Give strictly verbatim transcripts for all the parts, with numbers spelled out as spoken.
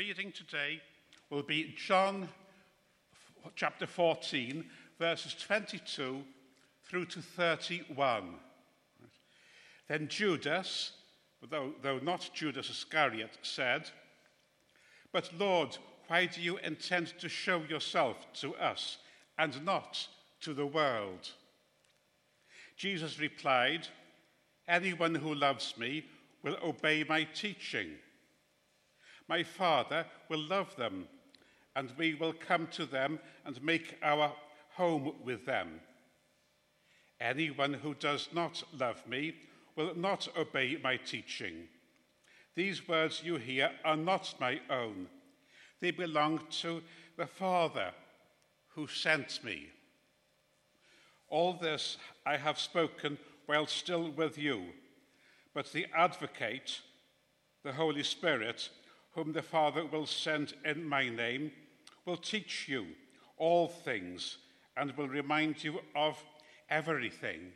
reading today will be John chapter fourteen, verses twenty-two through to thirty-one. Then Judas, though, though not Judas Iscariot, said, "But Lord, why do you intend to show yourself to us and not to the world?" Jesus replied, "Anyone who loves me will obey my teaching. My Father will love them, and we will come to them and make our home with them. Anyone who does not love me will not obey my teaching. These words you hear are not my own. They belong to the Father who sent me. All this I have spoken while still with you, but the Advocate, the Holy Spirit, whom the Father will send in my name, will teach you all things and will remind you of everything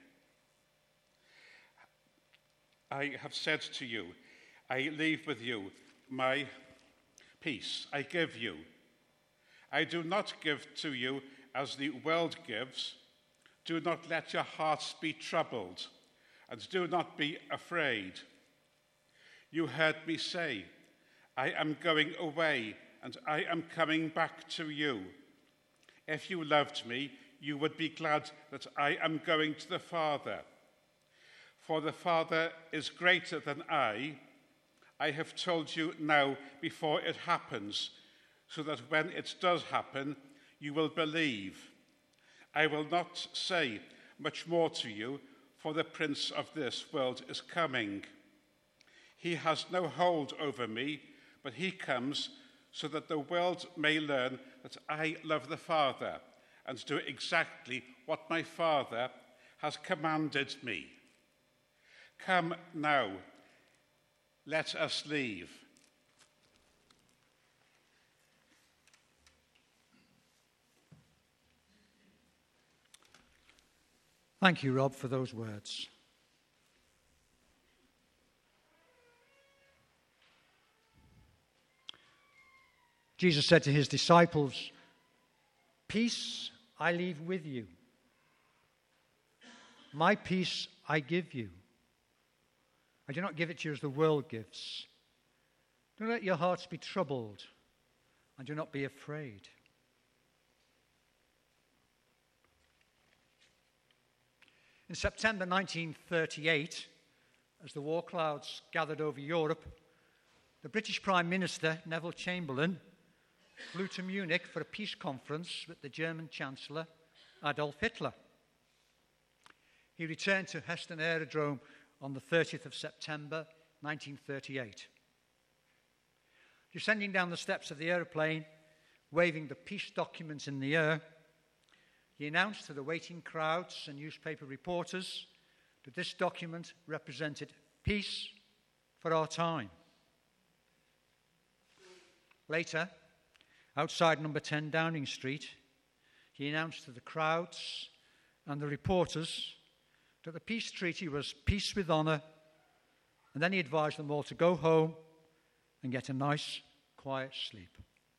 I have said to you. I leave with you my peace I give you. I do not give to you as the world gives. Do not let your hearts be troubled, and do not be afraid. You heard me say, I am going away, and I am coming back to you. If you loved me, you would be glad that I am going to the Father. For the Father is greater than I. I have told you now before it happens, so that when it does happen, you will believe. I will not say much more to you, for the prince of this world is coming. He has no hold over me, but he comes so that the world may learn that I love the Father and do exactly what my Father has commanded me. Come now, let us leave." Thank you, Rob, for those words. Jesus said to his disciples, "Peace I leave with you. My peace I give you. I do not give it to you as the world gives. Do not let your hearts be troubled, and do not be afraid." In September nineteen thirty-eight, as the war clouds gathered over Europe, the British Prime Minister, Neville Chamberlain, flew to Munich for a peace conference with the German Chancellor, Adolf Hitler. He returned to Heston Aerodrome on the thirtieth of September nineteen thirty-eight. Descending down the steps of the aeroplane, waving the peace document in the air, he announced to the waiting crowds and newspaper reporters that this document represented peace for our time. Later, outside number ten Downing Street, he announced to the crowds and the reporters that the peace treaty was peace with honour, and then he advised them all to go home and get a nice, quiet sleep.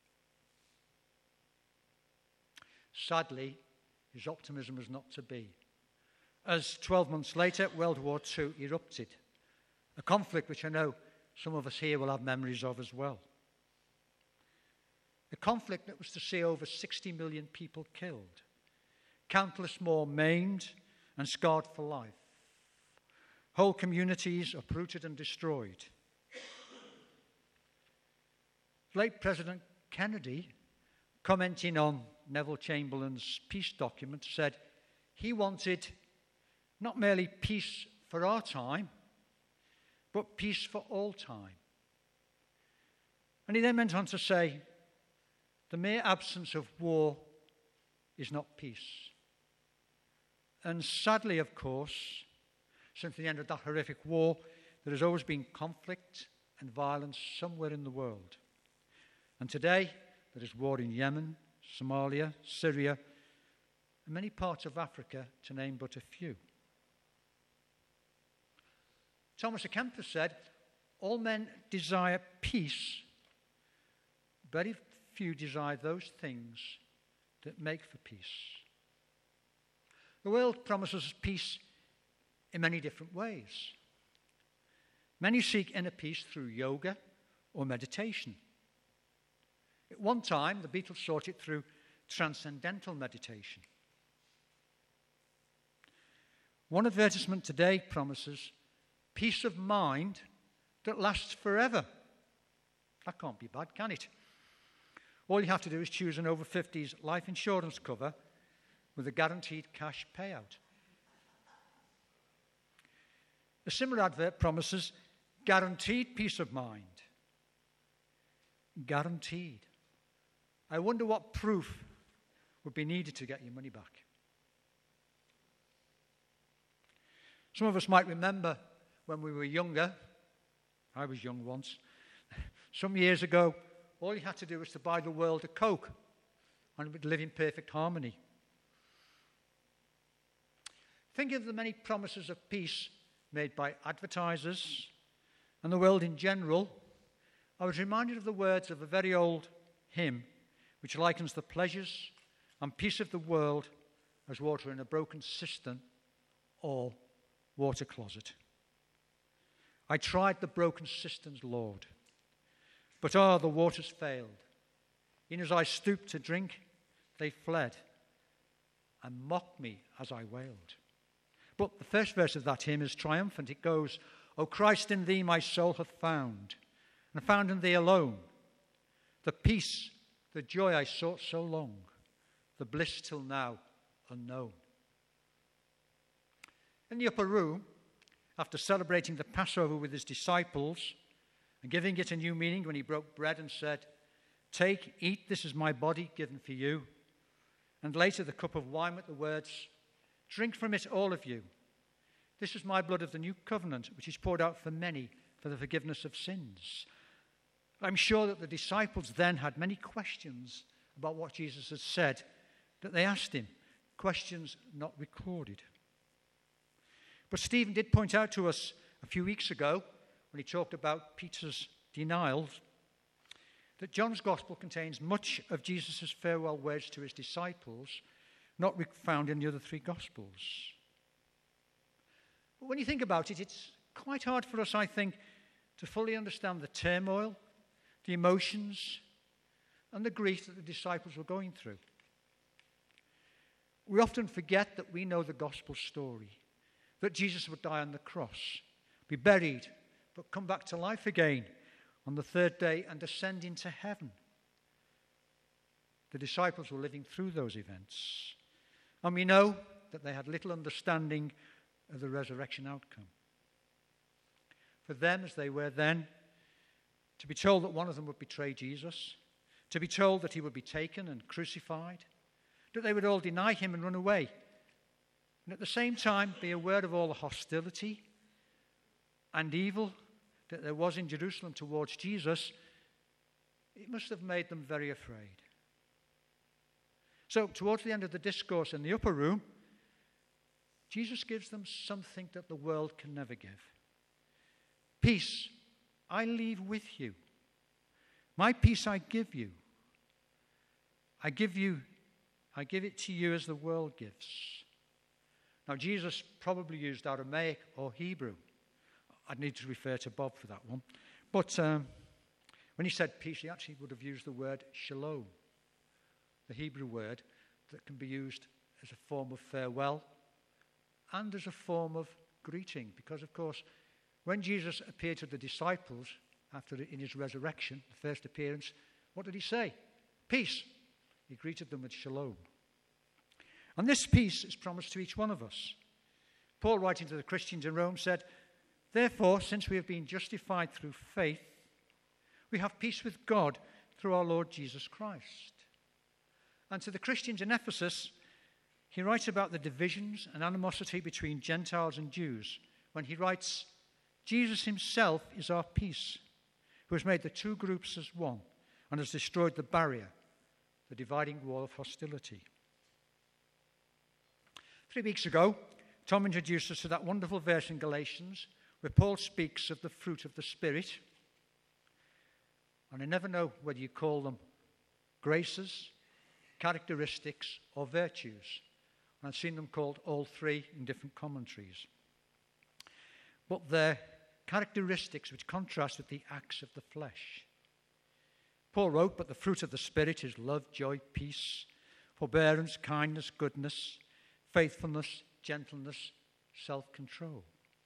Sadly, his optimism was not to be, as twelve months later, World War Two erupted, a conflict which I know some of us here will have memories of as well. A conflict that was to see over sixty million people killed, countless more maimed and scarred for life, whole communities uprooted and destroyed. Late President Kennedy, commenting on Neville Chamberlain's peace document, said he wanted not merely peace for our time, but peace for all time. And he then went on to say, the mere absence of war is not peace. And sadly, of course, since the end of that horrific war, there has always been conflict and violence somewhere in the world. And today, there is war in Yemen, Somalia, Syria, and many parts of Africa, to name but a few. Thomas à Kempis said, all men desire peace, very few desire those things that make for peace. The world promises us peace in many different ways. Many seek inner peace through yoga or meditation. At one time, the Beatles sought it through transcendental meditation. One advertisement today promises peace of mind that lasts forever. That can't be bad, can it? All you have to do is choose an over fifties life insurance cover with a guaranteed cash payout. A similar advert promises guaranteed peace of mind. Guaranteed. I wonder what proof would be needed to get your money back. Some of us might remember when we were younger. I was young once. Some years ago, all you had to do was to buy the world a Coke and it would live in perfect harmony. Think of the many promises of peace made by advertisers and the world in general. I was reminded of the words of a very old hymn which likens the pleasures and peace of the world as water in a broken cistern or water closet. I tried the broken cisterns, Lord, but ah, the waters failed. Even as I stooped to drink, they fled and mocked me as I wailed. But the first verse of that hymn is triumphant. It goes, O Christ, in thee my soul hath found, and found in thee alone the peace, the joy I sought so long, the bliss till now unknown. In the upper room, after celebrating the Passover with his disciples and giving it a new meaning when he broke bread and said, Take, eat, this is my body given for you. And later the cup of wine with the words, Drink from it, all of you. This is my blood of the new covenant, which is poured out for many for the forgiveness of sins. I'm sure that the disciples then had many questions about what Jesus had said that they asked him, questions not recorded. But Stephen did point out to us a few weeks ago, when he talked about Peter's denials, that John's Gospel contains much of Jesus' farewell words to his disciples, not found in the other three Gospels. But when you think about it, it's quite hard for us, I think, to fully understand the turmoil, the emotions, and the grief that the disciples were going through. We often forget that we know the Gospel story, that Jesus would die on the cross, be buried, but come back to life again on the third day and ascend into heaven. The disciples were living through those events. And we know that they had little understanding of the resurrection outcome. For them, as they were then, to be told that one of them would betray Jesus, to be told that he would be taken and crucified, that they would all deny him and run away, and at the same time be aware of all the hostility and evil that there was in Jerusalem towards Jesus, it must have made them very afraid. So, towards the end of the discourse in the upper room, Jesus gives them something that the world can never give. Peace I leave with you. My peace I give you. I give you, I give it to you as the world gives. Now, Jesus probably used Aramaic or Hebrew. I'd need to refer to Bob for that one. But um, when he said peace, he actually would have used the word shalom, the Hebrew word that can be used as a form of farewell and as a form of greeting. Because, of course, when Jesus appeared to the disciples after in his resurrection, the first appearance, what did he say? Peace. He greeted them with shalom. And this peace is promised to each one of us. Paul, writing to the Christians in Rome, said, Therefore, since we have been justified through faith, we have peace with God through our Lord Jesus Christ. And to the Christians in Ephesus, he writes about the divisions and animosity between Gentiles and Jews when he writes, Jesus himself is our peace, who has made the two groups as one and has destroyed the barrier, the dividing wall of hostility. Three weeks ago, Tom introduced us to that wonderful verse in Galatians where Paul speaks of the fruit of the Spirit. And I never know whether you call them graces, characteristics, or virtues. And I've seen them called all three in different commentaries. But they're characteristics which contrast with the acts of the flesh. Paul wrote, but the fruit of the Spirit is love, joy, peace, forbearance, kindness, goodness, faithfulness, gentleness, self-control.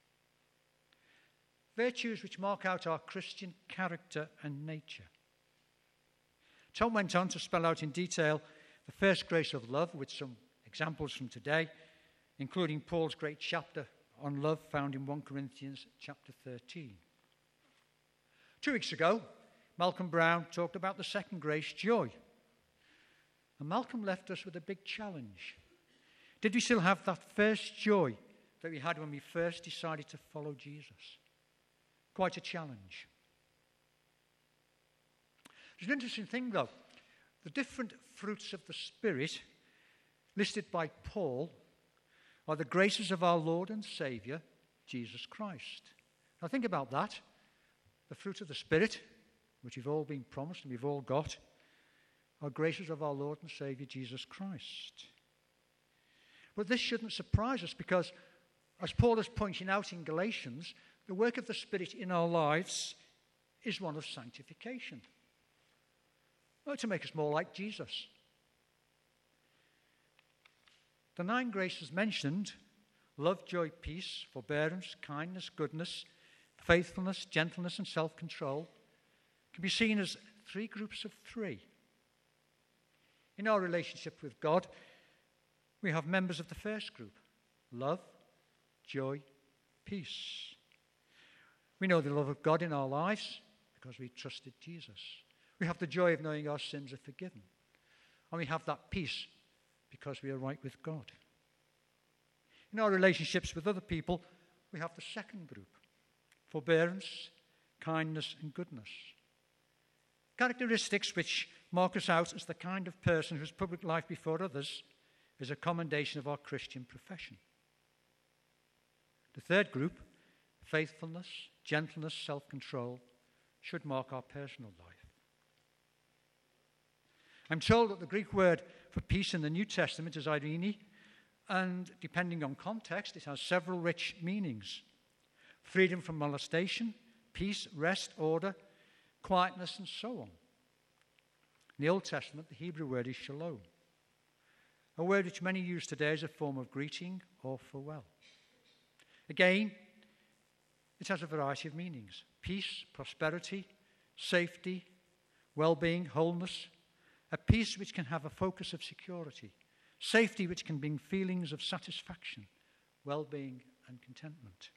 Virtues which mark out our Christian character and nature. Tom went on to spell out in detail the first grace of love with some examples from today, including Paul's great chapter on love found in First Corinthians chapter thirteen. Two weeks ago, Malcolm Brown talked about the second grace, joy. And Malcolm left us with a big challenge. Did we still have that first joy that we had when we first decided to follow Jesus? Quite a challenge. There's an interesting thing, though. The different fruits of the Spirit listed by Paul are the graces of our Lord and Saviour, Jesus Christ. Now think about that. The fruit of the Spirit, which we've all been promised and we've all got, are graces of our Lord and Saviour, Jesus Christ. But this shouldn't surprise us because, as Paul is pointing out in Galatians, the work of the Spirit in our lives is one of sanctification. Well, to make us more like Jesus. The nine graces mentioned, love, joy, peace, forbearance, kindness, goodness, faithfulness, gentleness, and self-control, can be seen as three groups of three. In our relationship with God, we have members of the first group, love, joy, peace. We know the love of God in our lives because we trusted Jesus. We have the joy of knowing our sins are forgiven. And we have that peace because we are right with God. In our relationships with other people, we have the second group, forbearance, kindness, and goodness. Characteristics which mark us out as the kind of person whose public life before others is a commendation of our Christian profession. The third group, faithfulness, gentleness, self-control, should mark our personal life. I'm told that the Greek word for peace in the New Testament is eirene, and depending on context, it has several rich meanings. Freedom from molestation, peace, rest, order, quietness, and so on. In the Old Testament, the Hebrew word is shalom, a word which many use today as a form of greeting or farewell. Again, it has a variety of meanings. Peace, prosperity, safety, well-being, wholeness. A peace which can have a focus of security. Safety which can bring feelings of satisfaction, well-being, and contentment.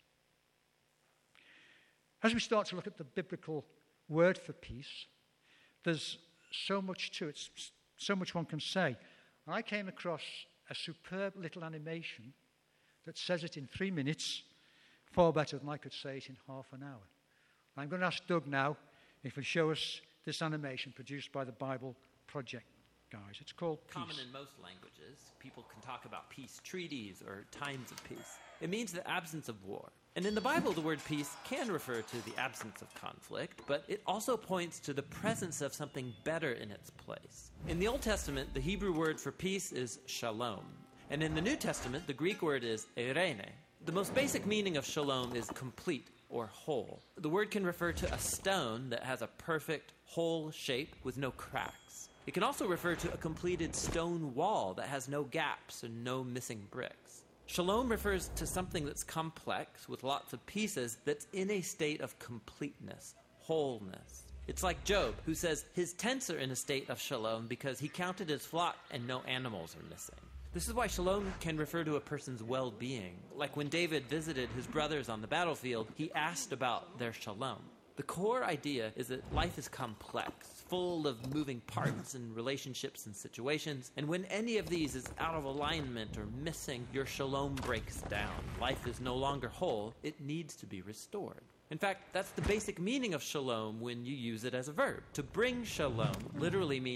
As we start to look at the biblical word for peace, there's so much to it, so much one can say. And I came across a superb little animation that says it in three minutes, far better than I could say it in half an hour. I'm going to ask Doug now if he'll show us this animation produced by the Bible Project guys. It's called Peace. Common in most languages, people can talk about peace treaties or times of peace. It means the absence of war. And in the Bible, the word peace can refer to the absence of conflict, but it also points to the presence of something better in its place. In the Old Testament, the Hebrew word for peace is shalom. And in the New Testament, the Greek word is eirene. The most basic meaning of shalom is complete or whole. The word can refer to a stone that has a perfect, whole shape with no cracks. It can also refer to a completed stone wall that has no gaps and no missing bricks. Shalom refers to something that's complex with lots of pieces that's in a state of completeness, wholeness. It's like Job, who says his tents are in a state of shalom because he counted his flock and no animals are missing. This is why shalom can refer to a person's well-being. Like when David visited his brothers on the battlefield, he asked about their shalom. The core idea is that life is complex, full of moving parts and relationships and situations, and when any of these is out of alignment or missing, your shalom breaks down. Life is no longer whole, it needs to be restored. In fact, that's the basic meaning of shalom when you use it as a verb. To bring shalom literally means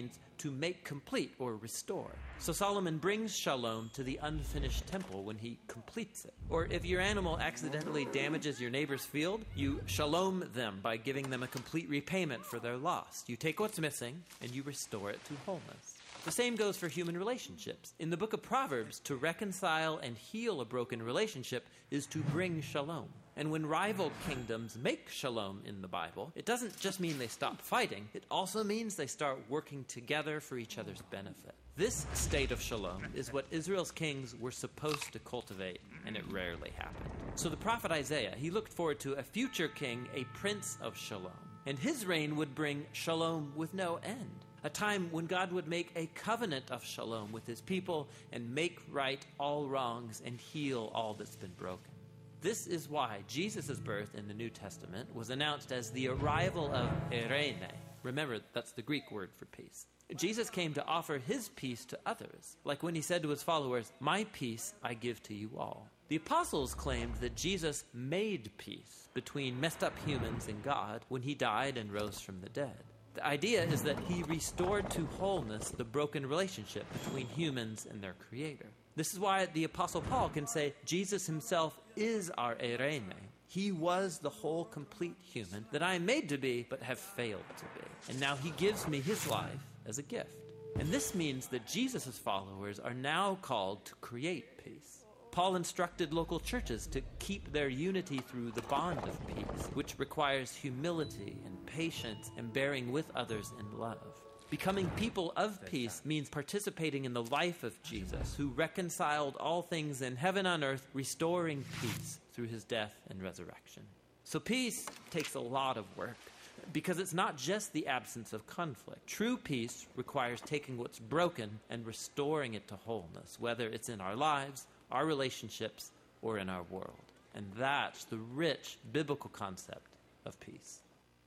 to make complete or restore. So Solomon brings shalom to the unfinished temple when he completes it. Or if your animal accidentally damages your neighbor's field, you shalom them by giving them a complete repayment for their loss. You take what's missing and you restore it to wholeness. The same goes for human relationships. In the book of Proverbs, to reconcile and heal a broken relationship is to bring shalom. And when rival kingdoms make shalom in the Bible, it doesn't just mean they stop fighting. It also means they start working together for each other's benefit. This state of shalom is what Israel's kings were supposed to cultivate, and it rarely happened. So the prophet Isaiah, he looked forward to a future king, a prince of shalom. And his reign would bring shalom with no end. A time when God would make a covenant of shalom with his people and make right all wrongs and heal all that's been broken. This is why Jesus' birth in the New Testament was announced as the arrival of eirene. Remember, that's the Greek word for peace. Jesus came to offer his peace to others, like when he said to his followers, "My peace I give to you all." The apostles claimed that Jesus made peace between messed up humans and God when he died and rose from the dead. The idea is that he restored to wholeness the broken relationship between humans and their creator. This is why the Apostle Paul can say Jesus himself is our eirene. He was the whole complete human that I am made to be but have failed to be. And now he gives me his life as a gift. And this means that Jesus' followers are now called to create peace. Paul instructed local churches to keep their unity through the bond of peace, which requires humility and patience and bearing with others in love. Becoming people of peace means participating in the life of Jesus, who reconciled all things in heaven and earth, restoring peace through his death and resurrection. So peace takes a lot of work, because it's not just the absence of conflict. True peace requires taking what's broken and restoring it to wholeness, whether it's in our lives, our relationships, or in our world. And that's the rich biblical concept of peace.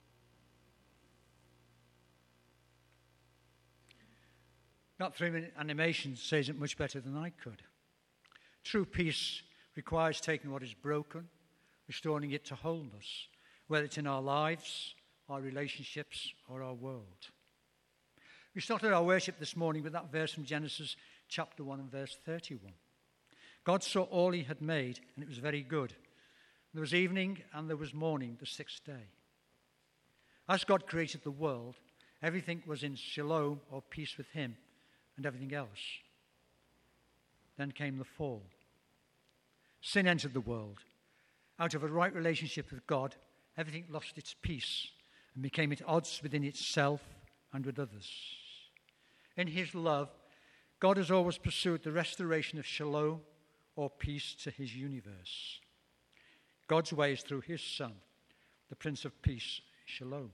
That three-minute animation says it much better than I could. True peace requires taking what is broken, restoring it to wholeness, whether it's in our lives, our relationships, or our world. We started our worship this morning with that verse from Genesis chapter one and verse thirty-one. God saw all he had made, and it was very good. There was evening and there was morning the sixth day. As God created the world, everything was in shalom, or peace with him, and everything else. Then came the fall. Sin entered the world. Out of a right relationship with God, everything lost its peace and became at odds within itself and with others. In his love, God has always pursued the restoration of shalom, or peace, to his universe. God's way is through his Son, the Prince of Peace, shalom.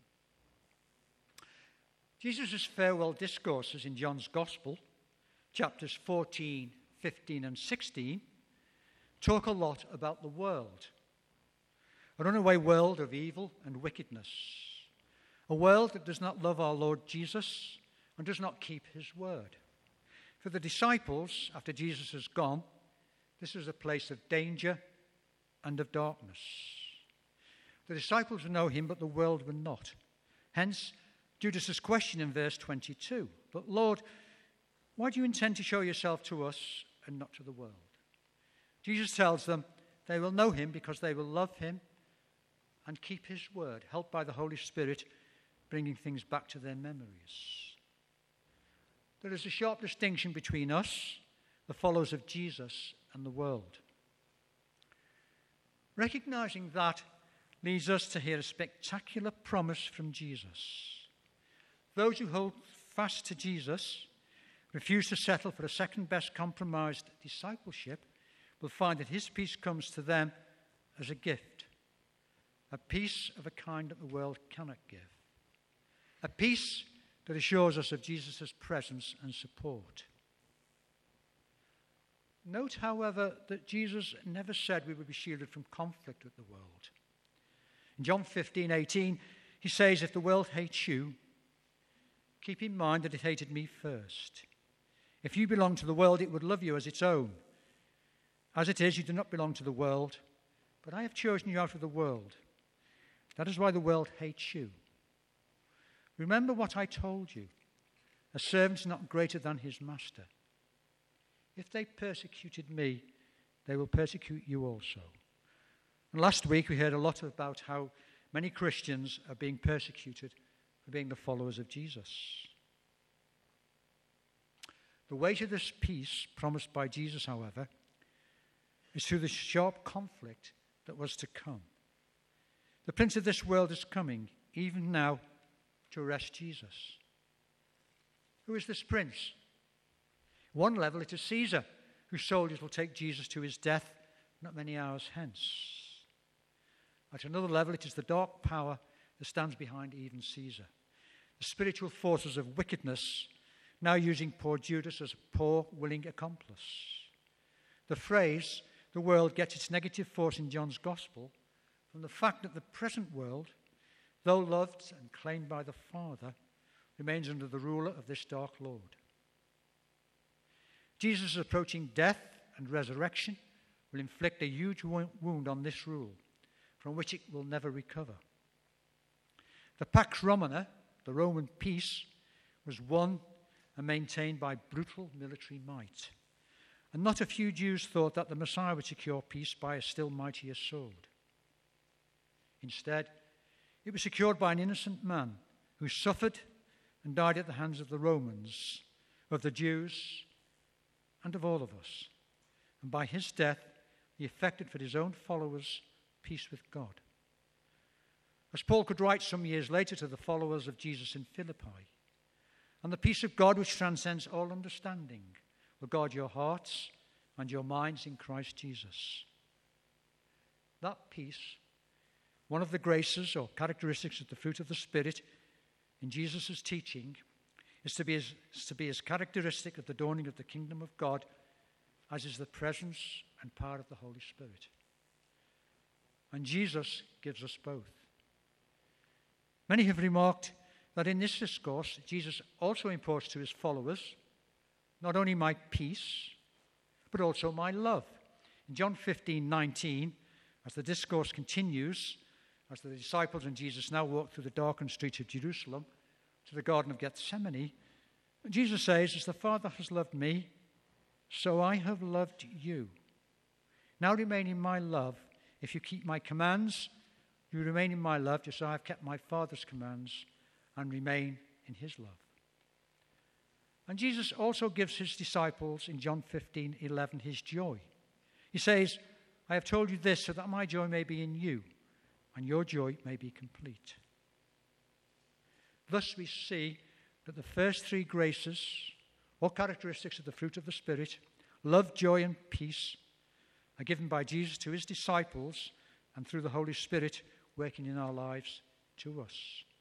Jesus' farewell discourses in John's Gospel, chapters fourteen, fifteen, and sixteen, talk a lot about the world. A runaway world of evil and wickedness. A world that does not love our Lord Jesus and does not keep his word. For the disciples, after Jesus has gone, this was a place of danger and of darkness. The disciples would know him, but the world would not. Hence, Judas' question in verse twenty-two. But Lord, why do you intend to show yourself to us and not to the world? Jesus tells them they will know him because they will love him and keep his word, helped by the Holy Spirit, bringing things back to their memories. There is a sharp distinction between us, the followers of Jesus, and the world. Recognizing that leads us to hear a spectacular promise from Jesus. Those who hold fast to Jesus, refuse to settle for a second-best compromised discipleship, will find that his peace comes to them as a gift, a peace of a kind that the world cannot give, a peace that assures us of Jesus' presence and support. Note, however, that Jesus never said we would be shielded from conflict with the world. In John fifteen eighteen, he says, if the world hates you, keep in mind that it hated me first. If you belong to the world, it would love you as its own. As it is, you do not belong to the world, but I have chosen you out of the world. That is why the world hates you. Remember what I told you. A servant is not greater than his master. If they persecuted me, they will persecute you also. And last week we heard a lot about how many Christians are being persecuted for being the followers of Jesus. The way to this peace promised by Jesus, however, is through the sharp conflict that was to come. The prince of this world is coming, even now, to arrest Jesus. Who is this prince? At one level, it is Caesar, whose soldiers will take Jesus to his death not many hours hence. At another level, it is the dark power that stands behind even Caesar. The spiritual forces of wickedness now using poor Judas as a poor, willing accomplice. The phrase, the world, gets its negative force in John's Gospel from the fact that the present world, though loved and claimed by the Father, remains under the ruler of this dark lord. Jesus' approaching death and resurrection will inflict a huge wound on this rule, from which it will never recover. The Pax Romana, the Roman peace, was won and maintained by brutal military might. And not a few Jews thought that the Messiah would secure peace by a still mightier sword. Instead, it was secured by an innocent man who suffered and died at the hands of the Romans, of the Jews, and of all of us. And by his death, he effected for his own followers peace with God. As Paul could write some years later to the followers of Jesus in Philippi, and the peace of God which transcends all understanding will guard your hearts and your minds in Christ Jesus. That peace, one of the graces or characteristics of the fruit of the Spirit in Jesus' teaching, is to be as, is to be as characteristic of the dawning of the kingdom of God as is the presence and power of the Holy Spirit. And Jesus gives us both. Many have remarked that in this discourse, Jesus also imports to his followers not only my peace, but also my love. In John fifteen nineteen, as the discourse continues, as the disciples and Jesus now walk through the darkened streets of Jerusalem to the Garden of Gethsemane, Jesus says, as the Father has loved me, so I have loved you. Now remain in my love. If you keep my commands, you remain in my love, just as I have kept my Father's commands and remain in his love. And Jesus also gives his disciples in John fifteen eleven his joy. He says, I have told you this so that my joy may be in you and your joy may be complete. Thus we see that the first three graces, or characteristics of the fruit of the Spirit, love, joy, and peace, are given by Jesus to his disciples and through the Holy Spirit working in our lives to us.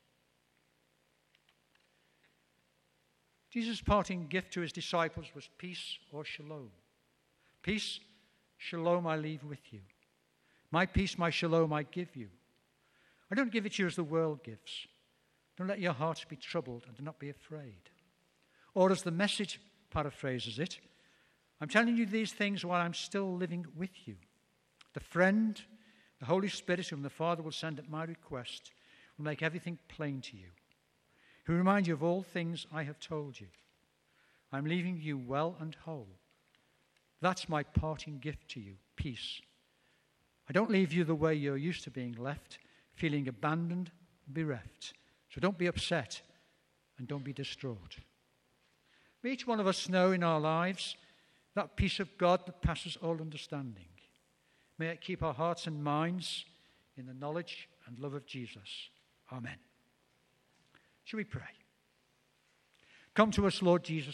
Jesus' parting gift to his disciples was peace or shalom. Peace, shalom I leave with you. My peace, my shalom I give you. I don't give it to you as the world gives. Don't let your hearts be troubled and do not be afraid. Or as the Message paraphrases it, I'm telling you these things while I'm still living with you. The friend, the Holy Spirit, whom the Father will send at my request, will make everything plain to you. He will remind you of all things I have told you. I'm leaving you well and whole. That's my parting gift to you, peace. I don't leave you the way you're used to being left, feeling abandoned and bereft. So don't be upset and don't be distraught. May each one of us know in our lives that peace of God that passes all understanding. May it keep our hearts and minds in the knowledge and love of Jesus. Amen. Shall we pray? Come to us, Lord Jesus